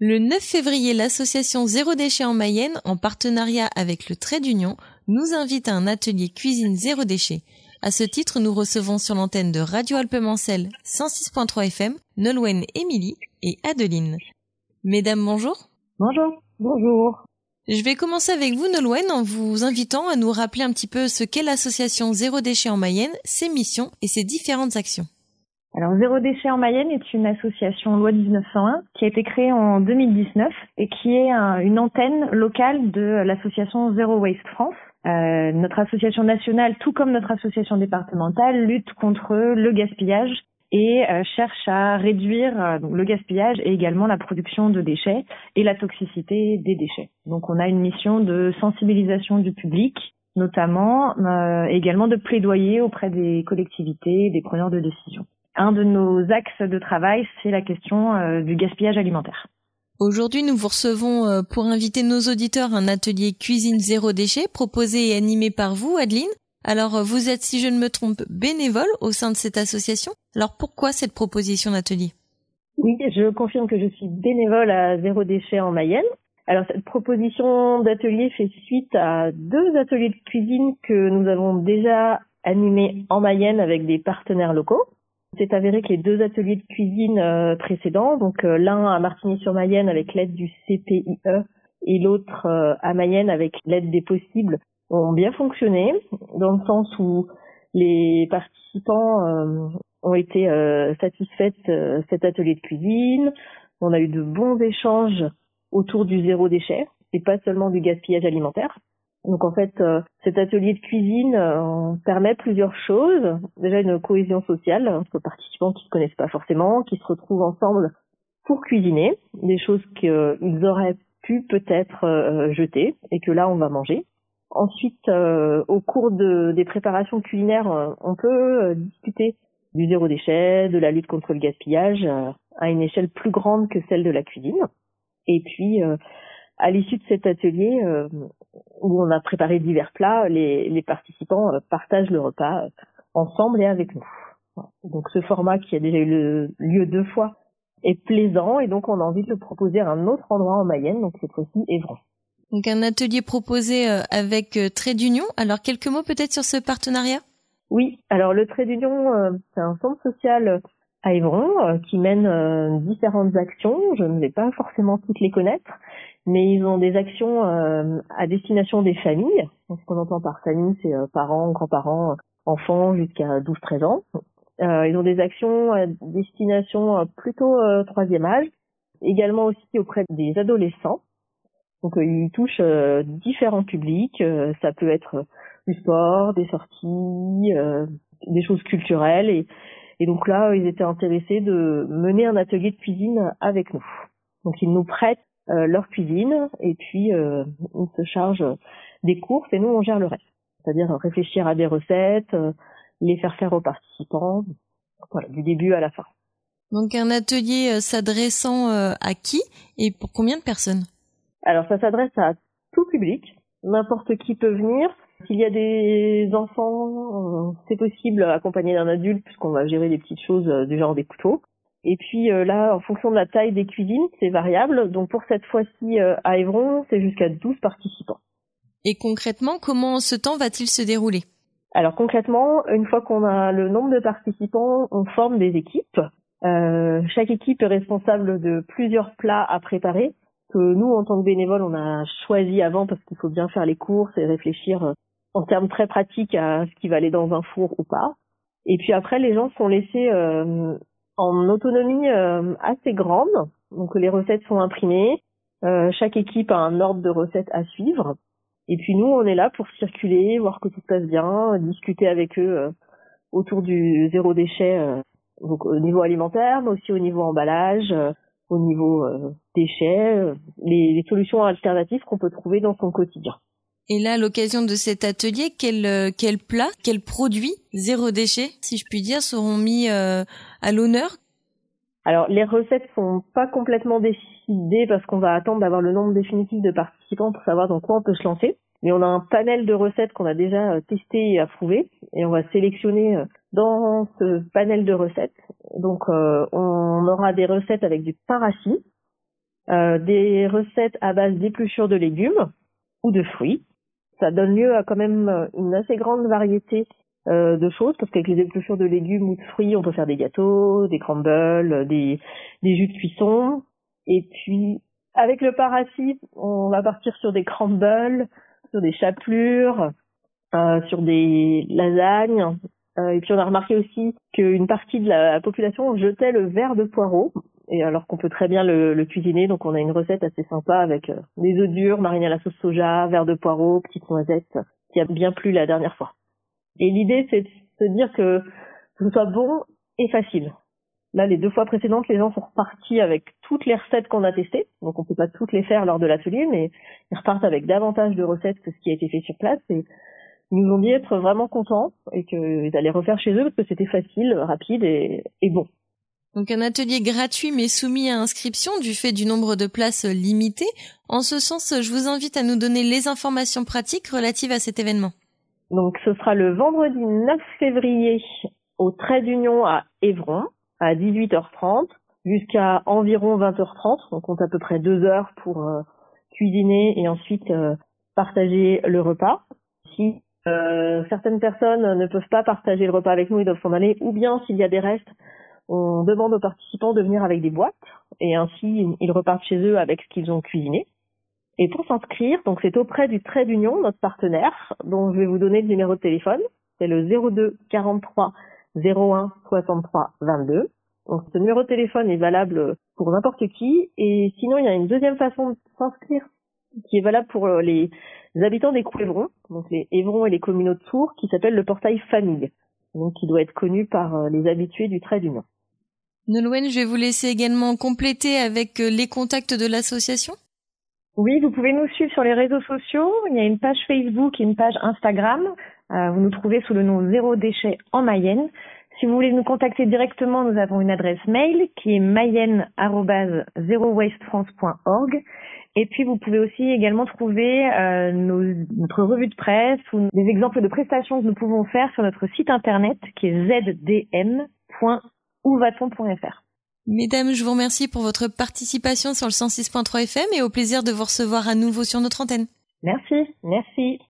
Le 9 février, l'association Zéro Déchet en Mayenne, en partenariat avec le Trait d'Union, nous invite à un atelier cuisine zéro déchet. À ce titre, nous recevons sur l'antenne de Radio Alpemancel 106.3 FM, Nolwenn Émilie et Adeline. Mesdames, bonjour. Bonjour. Bonjour. Je vais commencer avec vous, Nolwenn, en vous invitant à nous rappeler un petit peu ce qu'est l'association Zéro Déchet en Mayenne, ses missions et ses différentes actions. Alors, Zéro Déchet en Mayenne est une association loi 1901 qui a été créée en 2019 et qui est une antenne locale de l'association Zero Waste France. Notre association nationale, tout comme notre association départementale, lutte contre le gaspillage et cherche à réduire le gaspillage et également la production de déchets et la toxicité des déchets. Donc, on a une mission de sensibilisation du public, notamment également de plaidoyer auprès des collectivités et des preneurs de décision. Un de nos axes de travail, c'est la question du gaspillage alimentaire. Aujourd'hui, nous vous recevons pour inviter nos auditeurs à un atelier cuisine zéro déchet proposé et animé par vous, Adeline. Alors, vous êtes, si je ne me trompe, bénévole au sein de cette association. Alors, pourquoi cette proposition d'atelier ? Oui, je confirme que je suis bénévole à Zéro Déchet en Mayenne. Alors, cette proposition d'atelier fait suite à 2 ateliers de cuisine que nous avons déjà animés en Mayenne avec des partenaires locaux. C'est avéré que les 2 ateliers de cuisine précédents, donc l'un à Martigny-sur-Mayenne avec l'aide du CPIE et l'autre à Mayenne avec l'aide des possibles, ont bien fonctionné, dans le sens où les participants ont été satisfaits de cet atelier de cuisine. On a eu de bons échanges autour du zéro déchet et pas seulement du gaspillage alimentaire. Donc en fait, cet atelier de cuisine permet plusieurs choses. Déjà une cohésion sociale entre participants qui se connaissent pas forcément, qui se retrouvent ensemble pour cuisiner, des choses qu'ils auraient pu peut-être jeter et que là on va manger. Ensuite, au cours des préparations culinaires, on peut discuter du zéro déchet, de la lutte contre le gaspillage à une échelle plus grande que celle de la cuisine. Et puis à l'issue de cet atelier où on a préparé divers plats, les participants partagent le repas ensemble et avec nous. Voilà. Donc ce format qui a déjà eu lieu 2 fois est plaisant et donc on a envie de le proposer à un autre endroit en Mayenne, donc cette fois-ci Évron. Donc un atelier proposé avec Trait d'Union. Alors quelques mots peut-être sur ce partenariat ? Oui, alors le Trait d'Union, c'est un centre social à Évron qui mène différentes actions. Je ne vais pas forcément toutes les connaître, mais ils ont des actions à destination des familles. Donc, ce qu'on entend par famille, c'est parents, grands-parents, enfants jusqu'à 12-13 ans. Ils ont des actions à destination plutôt 3e âge, également aussi auprès des adolescents. Donc ils touchent différents publics. Ça peut être du sport, des sorties, des choses culturelles. Et donc là, ils étaient intéressés de mener un atelier de cuisine avec nous. Donc ils nous prêtent leur cuisine et puis ils se chargent des courses et nous on gère le reste. C'est-à-dire réfléchir à des recettes, les faire aux participants, voilà, du début à la fin. Donc un atelier s'adressant à qui et pour combien de personnes ? Alors ça s'adresse à tout public, n'importe qui peut venir. S'il y a des enfants, c'est possible accompagné d'un adulte puisqu'on va gérer des petites choses du genre des couteaux. Et puis là, en fonction de la taille des cuisines, c'est variable. Donc pour cette fois-ci à Évron, c'est jusqu'à 12 participants. Et concrètement, comment ce temps va-t-il se dérouler ? Alors concrètement, une fois qu'on a le nombre de participants, on forme des équipes. Chaque équipe est responsable de plusieurs plats à préparer que nous, en tant que bénévoles, on a choisi avant parce qu'il faut bien faire les courses et réfléchir en termes très pratiques à ce qui va aller dans un four ou pas. Et puis après, les gens sont laissés en autonomie assez grande. Donc les recettes sont imprimées. Chaque équipe a un ordre de recettes à suivre. Et puis nous, on est là pour circuler, voir que tout se passe bien, discuter avec eux autour du zéro déchet, donc au niveau alimentaire, mais aussi au niveau emballage, au niveau déchets, les solutions alternatives qu'on peut trouver dans son quotidien. Et là, à l'occasion de cet atelier, quel plat, quel produit zéro déchet, si je puis dire, seront mis à l'honneur ? Alors, les recettes sont pas complètement décidées parce qu'on va attendre d'avoir le nombre définitif de participants pour savoir dans quoi on peut se lancer. Mais on a un panel de recettes qu'on a déjà testé et approuvé et on va sélectionner dans ce panel de recettes. Donc, on aura des recettes avec du pain rassis, des recettes à base d'épluchures de légumes ou de fruits. Ça donne lieu à quand même une assez grande variété de choses, parce qu'avec les épluchures de légumes ou de fruits, on peut faire des gâteaux, des crumbles, des jus de cuisson. Et puis, avec le paracis, on va partir sur des crumbles, sur des chapelures, sur des lasagnes. Et puis, on a remarqué aussi qu'une partie de la population jetait le verre de poireau, et alors qu'on peut très bien le cuisiner. Donc, on a une recette assez sympa avec des œufs durs marinés à la sauce soja, verre de poireau, petites noisettes, qui a bien plu la dernière fois. Et l'idée, c'est de se dire que ce soit bon et facile. Là, les 2 fois précédentes, les gens sont repartis avec toutes les recettes qu'on a testées. Donc, on peut pas toutes les faire lors de l'atelier, mais ils repartent avec davantage de recettes que ce qui a été fait sur place. Et ils nous ont dit être vraiment contents et qu'ils allaient refaire chez eux parce que c'était facile, rapide et bon. Donc, un atelier gratuit mais soumis à inscription du fait du nombre de places limité. En ce sens, je vous invite à nous donner les informations pratiques relatives à cet événement. Donc, ce sera le vendredi 9 février au Trait d'Union à Évron, à 18h30, jusqu'à environ 20h30. On compte à peu près 2 heures pour cuisiner et ensuite partager le repas. Si certaines personnes ne peuvent pas partager le repas avec nous, ils doivent s'en aller, ou bien s'il y a des restes, on demande aux participants de venir avec des boîtes, et ainsi ils repartent chez eux avec ce qu'ils ont cuisiné. Et pour s'inscrire, donc c'est auprès du Trait d'Union, notre partenaire, dont je vais vous donner le numéro de téléphone. C'est le 02 43 01 63 22. Donc ce numéro de téléphone est valable pour n'importe qui. Et sinon, il y a une deuxième façon de s'inscrire qui est valable pour les habitants des Couévrons, donc les Évrons et les communautés de Tours, qui s'appelle le portail famille, donc qui doit être connu par les habitués du Trait d'Union. Nolwenn, je vais vous laisser également compléter avec les contacts de l'association. Oui, vous pouvez nous suivre sur les réseaux sociaux. Il y a une page Facebook et une page Instagram. Vous nous trouvez sous le nom Zéro Déchet en Mayenne. Si vous voulez nous contacter directement, nous avons une adresse mail qui est mayenne@zerowastefrance.org. Et puis, vous pouvez aussi également trouver notre revue de presse ou des exemples de prestations que nous pouvons faire sur notre site internet qui est zdm.ouvaton.fr. Mesdames, je vous remercie pour votre participation sur le 106.3 FM et au plaisir de vous recevoir à nouveau sur notre antenne. Merci.